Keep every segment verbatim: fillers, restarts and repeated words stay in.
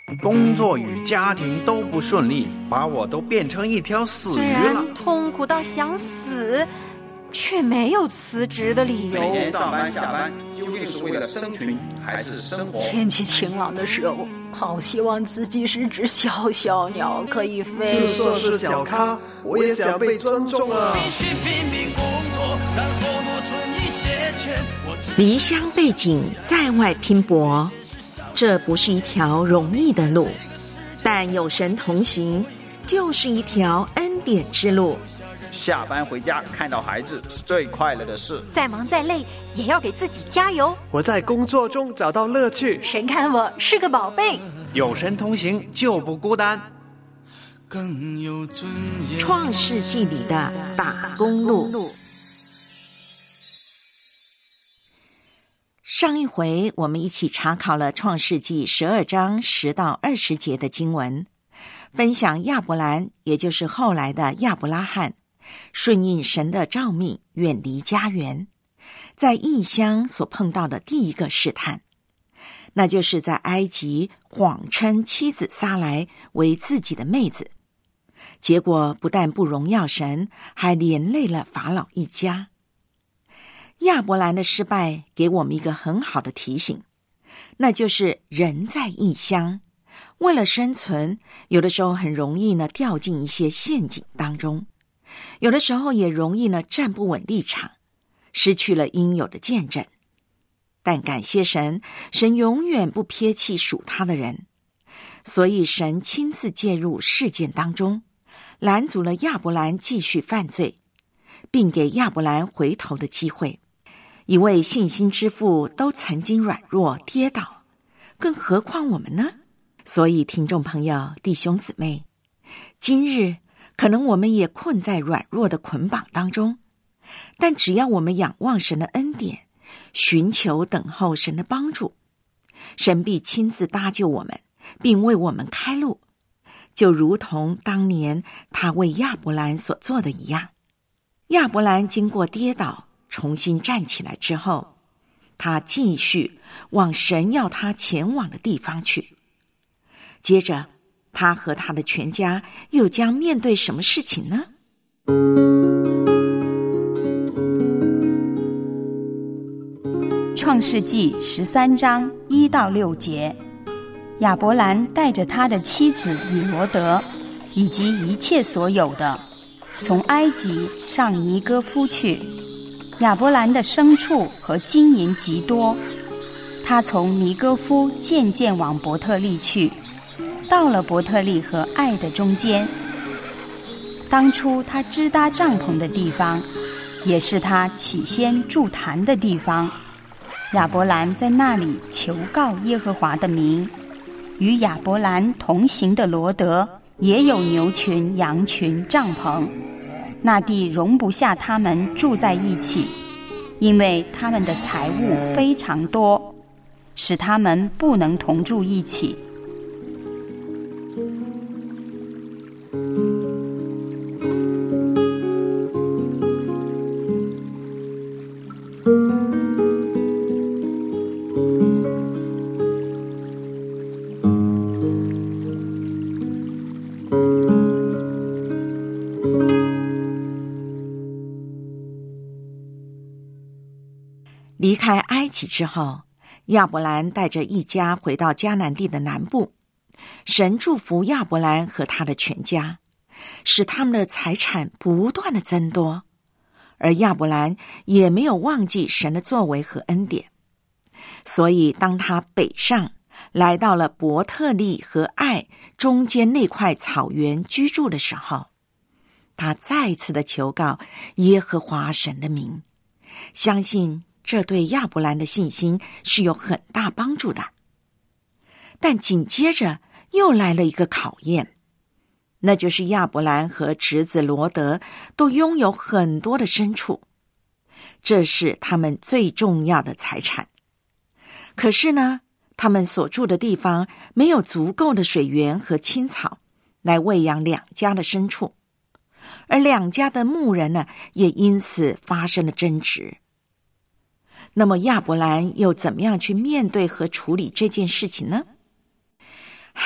工作与家庭都不顺利，把我都变成一条死鱼了。 虽然痛苦到想死，却没有辞职的理由。 每天上班下班，究竟是为了生存还是生活？ 天气晴朗的时候，好希望自己是只小小鸟，可以飞。 就算是小咖，我也想被尊重啊！ 必须拼命工作，然后多存一些钱。 离乡背井，在外拼搏，这不是一条容易的路，但有神同行，就是一条恩典之路。 下班回家看到孩子是最快乐的事。 再忙再累，也要给自己加油。 我在工作中找到乐趣。 神看我是个宝贝。 有神同行就不孤单。 更有尊严。 创世纪里的打工路。上一回我们一起查考了创世纪十二章十到二十节的经文，分享亚伯兰，也就是后来的亚伯拉罕，顺应神的召命，远离家园，在异乡所碰到的第一个试探，那就是在埃及谎称妻子撒来为自己的妹子，结果不但不荣耀神，还连累了法老一家。亚伯兰的失败给我们一个很好的提醒，那就是人在异乡，为了生存，有的时候很容易呢掉进一些陷阱当中，有的时候也容易呢站不稳立场，失去了应有的见证。但感谢神，神永远不撇弃属他的人，所以神亲自介入事件当中，拦阻了亚伯兰继续犯罪，并给亚伯兰回头的机会。一位信心之父都曾经软弱跌倒，更何况我们呢？所以听众朋友弟兄姊妹，今日可能我们也困在软弱的捆绑当中，但只要我们仰望神的恩典，寻求等候神的帮助，神必亲自搭救我们，并为我们开路，就如同当年他为亚伯兰所做的一样。亚伯兰经过跌倒重新站起来之后，他继续往神要他前往的地方去。接着他和他的全家又将面对什么事情呢？ 创世纪十三章一到六节，亚伯兰带着他的妻子以罗得以及一切所有的，从埃及上尼哥夫去。亚伯兰的牲畜和金银极多，他从尼哥夫渐渐往伯特利去，到了伯特利和爱的中间。当初他支搭帐篷的地方，也是他起先筑坛的地方。亚伯兰在那里求告耶和华的名。与亚伯兰同行的罗得也有牛群、羊群、帐篷，那地容不下他们住在一起，因为他们的财物非常多，使他们不能同住一起。 离开埃及之后，亚伯兰带着一家回到迦南地的南部。神祝福亚伯兰和他的全家，使他们的财产不断的增多，而亚伯兰也没有忘记神的作为和恩典。所以当他北上来到了伯特利和爱中间那块草原居住的时候，他再次的求告耶和华神的名，相信这对亚伯兰的信心是有很大帮助的。但紧接着又来了一个考验，那就是亚伯兰和侄子罗得都拥有很多的牲畜，这是他们最重要的财产。可是呢，他们所住的地方没有足够的水源和青草来喂养两家的牲畜，而两家的牧人呢，也因此发生了争执。那么亚伯兰又怎么样去面对和处理这件事情呢？唉，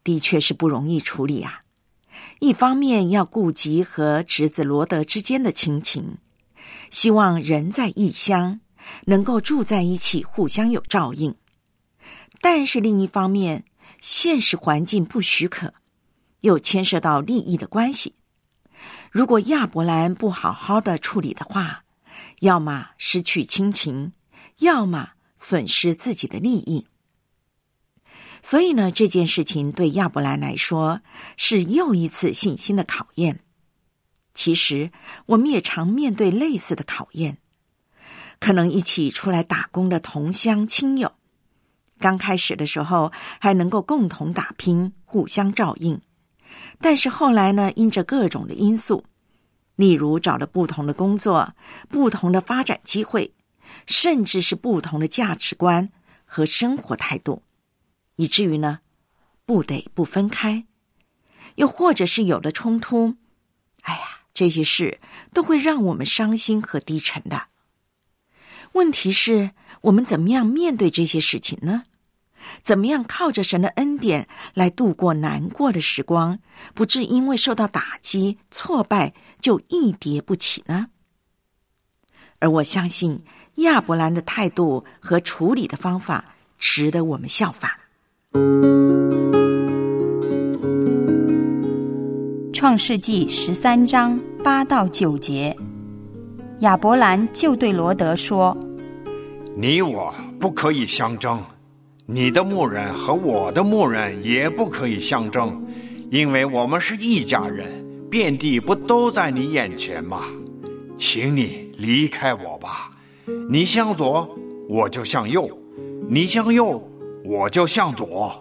的确是不容易处理啊。一方面要顾及和侄子罗德之间的亲情，希望人在异乡能够住在一起，互相有照应。但是另一方面，现实环境不许可，又牵涉到利益的关系。如果亚伯兰不好好的处理的话，要么失去亲情，要么损失自己的利益。所以呢，这件事情对亚伯兰来说是又一次信心的考验。其实我们也常面对类似的考验，可能一起出来打工的同乡亲友，刚开始的时候还能够共同打拼，互相照应，但是后来呢，因着各种的因素，例如找了不同的工作，不同的发展机会，甚至是不同的价值观和生活态度，以至于呢，不得不分开，又或者是有了冲突。哎呀，这些事都会让我们伤心和低沉的。问题是，我们怎么样面对这些事情呢？怎么样靠着神的恩典来度过难过的时光，不致因为受到打击、挫败就一跌不起呢？而我相信亚伯兰的态度和处理的方法值得我们效法。 创世纪十三章八到九节，亚伯兰就对罗德说： 你我不可以相争，你的牧人和我的牧人也不可以相争，因为我们是一家人，遍地不都在你眼前吗？请你离开我吧，你向左我就向右，你向右我就向左。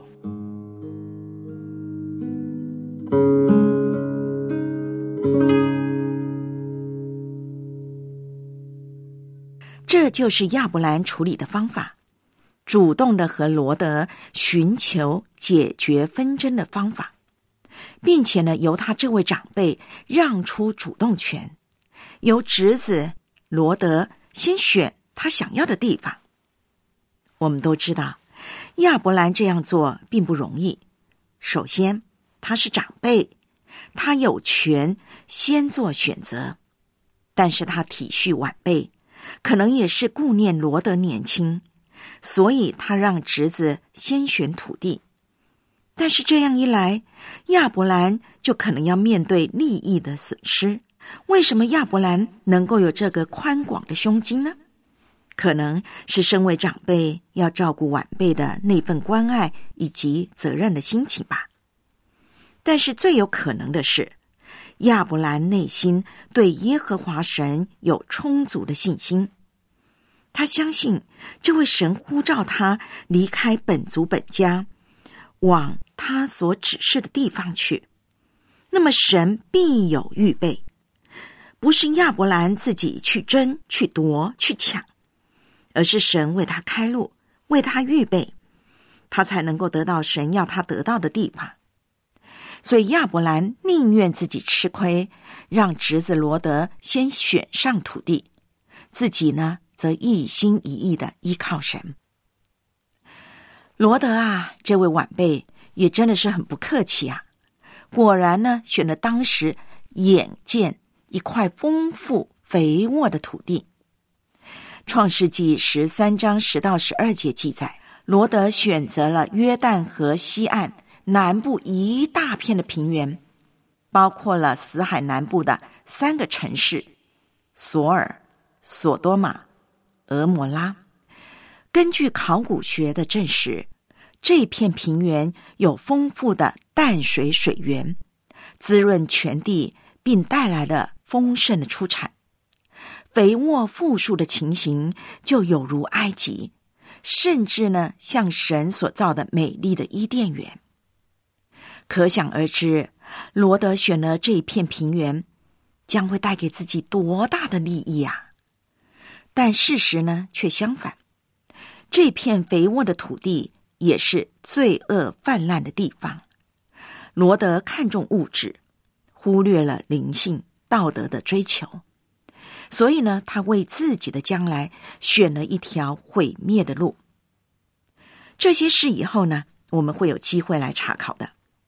这就是亚伯兰处理的方法，主动的和罗德寻求解决纷争的方法，并且呢，由他这位长辈让出主动权，由侄子罗德先选他想要的地方。我们都知道，亚伯兰这样做并不容易。首先，他是长辈，他有权先做选择，但是他体恤晚辈，可能也是顾念罗德年轻，所以他让侄子先选土地。但是这样一来，亚伯兰就可能要面对利益的损失。为什么亚伯兰能够有这个宽广的胸襟呢？可能是身为长辈要照顾晚辈的那份关爱以及责任的心情吧。但是最有可能的是，亚伯兰内心对耶和华神有充足的信心，他相信这位神呼召他离开本族本家，往他所指示的地方去，那么神必有预备，不是亚伯兰自己去争、去夺、去抢，而是神为他开路，为他预备，他才能够得到神要他得到的地方。所以亚伯兰宁愿自己吃亏，让侄子罗德先选上土地，自己呢则一心一意的依靠神。罗德啊，这位晚辈也真的是很不客气啊，果然呢选了当时眼见一块丰富肥沃的土地。创世纪十三章十到十二节记载，罗德选择了约旦河西岸南部一大片的平原，包括了死海南部的三个城市：索尔、索多玛、俄摩拉。根据考古学的证实，这片平原有丰富的淡水水源，滋润全地，并带来了丰盛的出产。肥沃富庶的情形就有如埃及，甚至呢像神所造的美丽的伊甸园。可想而知，罗德选了这一片平原，将会带给自己多大的利益啊！但事实呢却相反，这片肥沃的土地也是罪恶泛滥的地方。罗德看重物质，忽略了灵性道德的追求，所以呢，他为自己的将来选了一条毁灭的路。这些事以后呢，我们会有机会来查考的。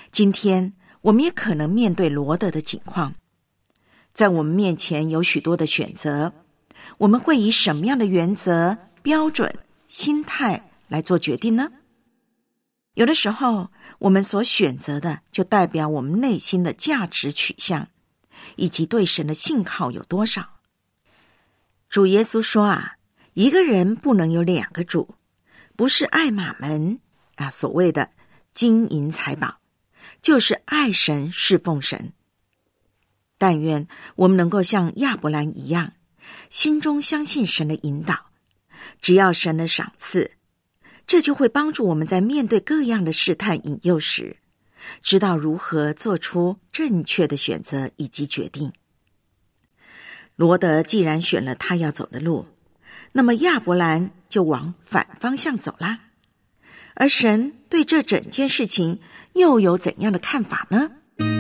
今天我们也可能面对罗得的境况，在我们面前有许多的选择，我们会以什么样的原则、标准、心态来做决定呢？有的时候，我们所选择的就代表我们内心的价值取向，以及对神的信靠有多少。主耶稣说啊，一个人不能有两个主，不是爱马门啊，所谓的金银财宝，就是爱神侍奉神。但愿我们能够像亚伯兰一样，心中相信神的引导，只要神的赏赐，这就会帮助我们在面对各样的试探引诱时，知道如何做出正确的选择以及决定。罗得既然选了他要走的路，那么亚伯兰就往反方向走啦。而神对这整件事情又有怎样的看法呢？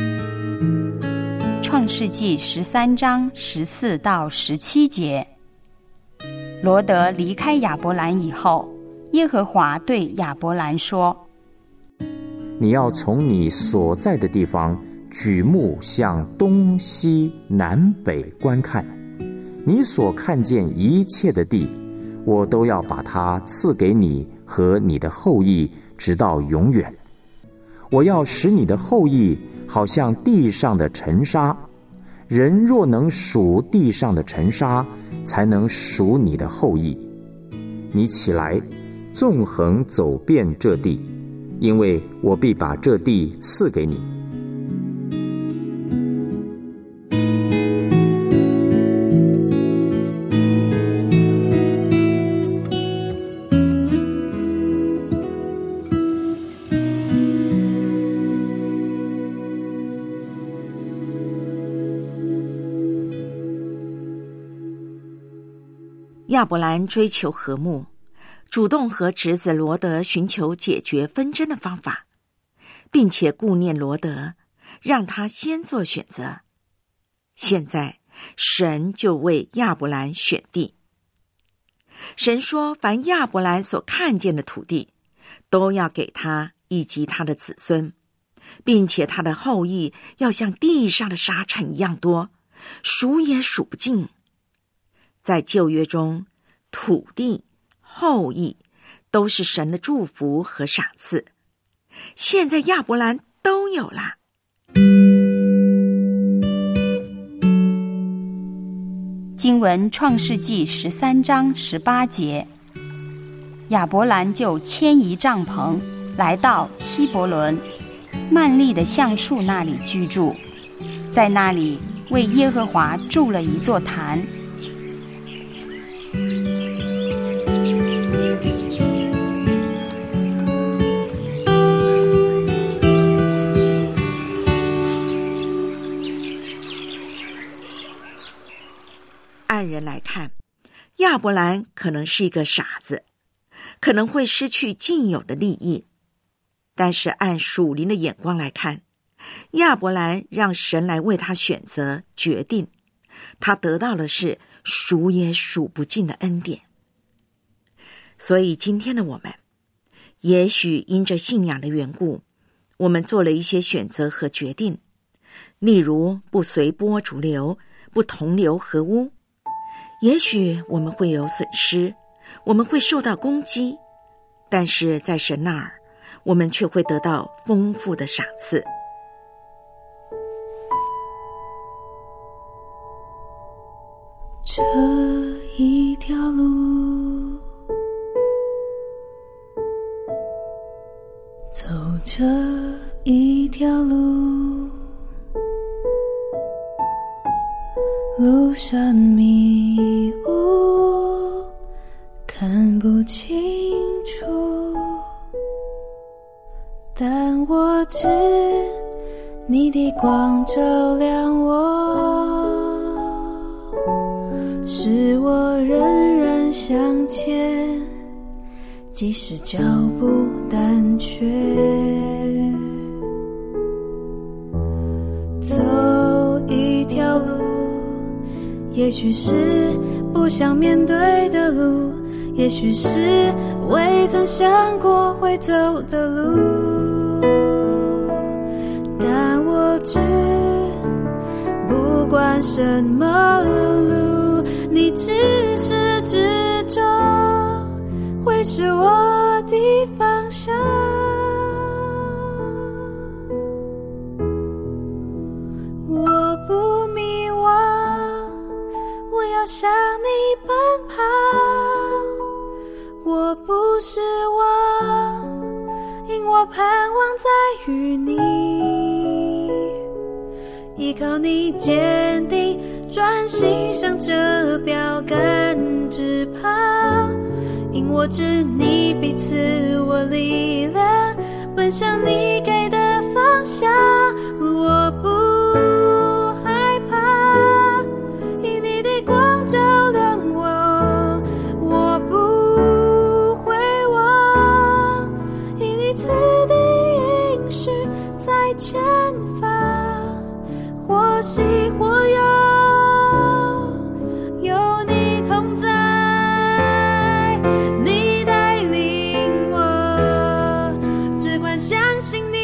创世纪十三章十四到十七节，罗得离开亚伯兰以后，耶和华对亚伯兰说： 你要从你所在的地方举目向东西南北观看，你所看见一切的地，我都要把它赐给你和你的后裔，直到永远。我要使你的后裔好像地上的尘沙，人若能数地上的尘沙，才能数你的后裔。你起来，纵横走遍这地，因为我必把这地赐给你。 亚伯兰追求和睦，主动和侄子罗得寻求解决纷争的方法，并且顾念罗得，让他先做选择。现在神就为亚伯兰选地。神说，凡亚伯兰所看见的土地，都要给他以及他的子孙，并且他的后裔要像地上的沙尘一样多，数也数不尽。在旧约中，土地、后裔都是神的祝福和赏赐，现在亚伯兰都有啦。 经文创世纪十三章十八节，亚伯兰就迁移帐篷，来到希伯伦，曼利的橡树那里居住，在那里为耶和华筑了一座坛。 按人来看，亚伯兰可能是一个傻子，可能会失去既有的利益。但是按属灵的眼光来看，亚伯兰让神来为他选择决定，他得到的是数也数不尽的恩典。所以今天的我们，也许因着信仰的缘故，我们做了一些选择和决定，例如不随波逐流，不同流合污。也许我们会有损失，我们会受到攻击，但是在神那儿，我们却会得到丰富的赏赐。 这一条路，走这一条路，路上迷雾，看不清楚，但我知你的光照亮我，使我仍然向前，即使脚步胆怯。走一条路，也许是不想面对的路，也许是未曾想过会走的路， 什么路，你至始至终会是我的方向。我不迷惘，我要向你奔跑，我不失望，因我盼望在于你，依靠你坚定，专心向着标杆直跑，因我知你必赐我力量，奔向你给的方向。我不害怕，因你的光照亮我，我不会忘，因你赐的应许在前方，或喜或忧，有你同在，你带领我，只管相信你。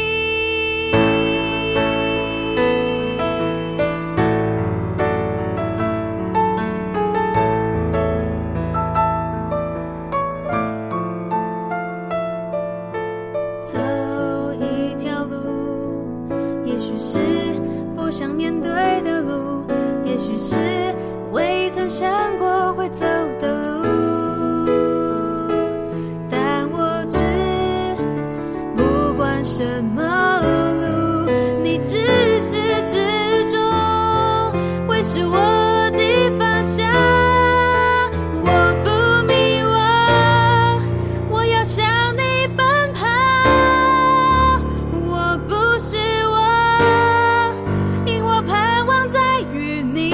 走一条路，也许是不想面对的路，也许是未曾想过会走的路，但我知不管什么路，你至始至终会是我的方向。我不迷惘，我要向你奔跑，我不失望，因我盼望在于你，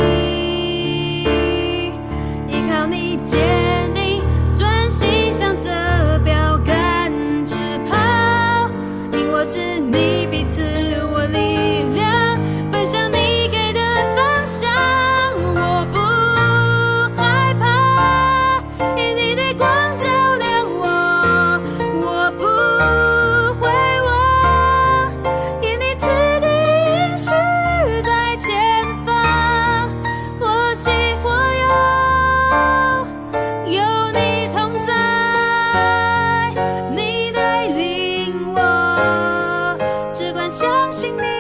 依靠你坚定，专心向着标杆直跑，因我知你必赐我力量，奔向你给的方向。我不害怕，因你的光照亮我，我不会忘，因你赐的应许在前方，或喜或忧，有你同在，你带领我，只管相信你。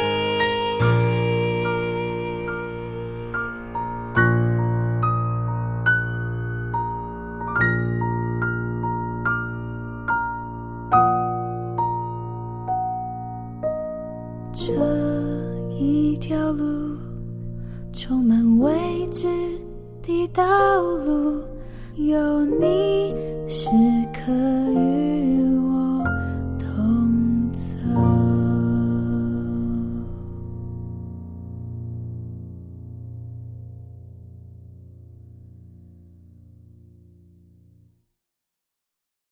这一条路充满未知的道路，有你是可遇